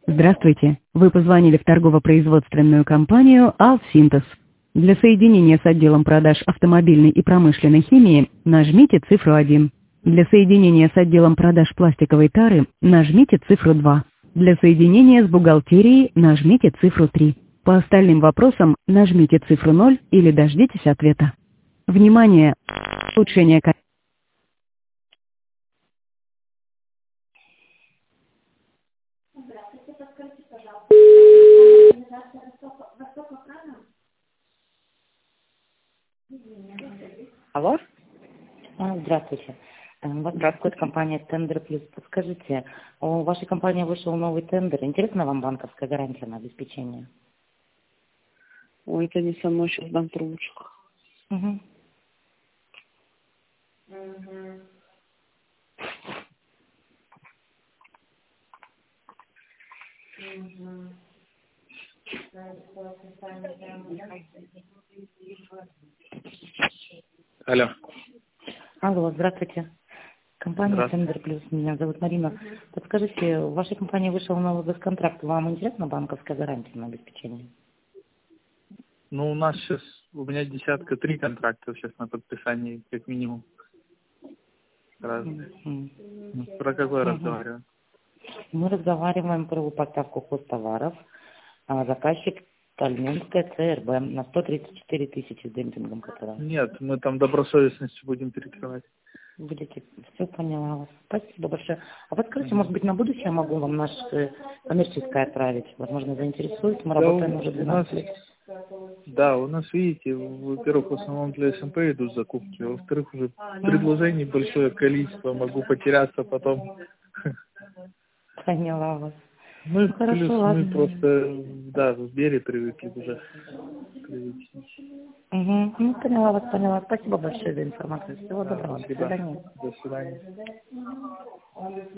Здравствуйте. Вы позвонили в торгово-производственную компанию «Алсинтез». Для соединения с отделом продаж автомобильной и промышленной химии нажмите цифру 1. Для соединения с отделом продаж пластиковой тары нажмите цифру 2. Для соединения с бухгалтерией нажмите цифру 3. По остальным вопросам нажмите цифру 0 или дождитесь ответа. Внимание! Улучшение качества. Алло? Здравствуйте. Вас беспокоит Здравствуйте. компания «Тендер Плюс». Подскажите, у вашей компании вышел новый тендер. Интересна вам банковская гарантия на обеспечение? Ой, это не со мной сейчас дам трубочку. Угу. Алло. Алло, здравствуйте. Компания Здравствуйте. «Тендер Плюс». Меня зовут Марина. Подскажите, в вашей компании вышел новый госконтракт. Вам интересна банковская гарантия на обеспечение? Ну, у меня 3 контракта сейчас на подписании, как минимум. Разные. Про какой разговариваем? Мы разговариваем про поставку хозтоваров. Заказчик Тальнинская ЦРБ на 134 тысячи с демпингом, которая. Нет, мы там добросовестностью будем перекрывать. Будете, все поняла вас. Спасибо большое. А подскажите, может быть, на будущее я могу вам наше коммерческое отправить? Возможно, заинтересует. Мы работаем уже 12 лет. Да, у нас, видите, во-первых, в основном для СМП идут закупки, а во-вторых, уже предложений большое количество, могу потеряться потом. Поняла вас. Ну и Хорошо, плюс ладно. мы просто, да, в Сбере привыкли уже. Угу. Ну, поняла вас, поняла. Спасибо большое за информацию. Всего доброго. До Спасибо. свидания. До свидания.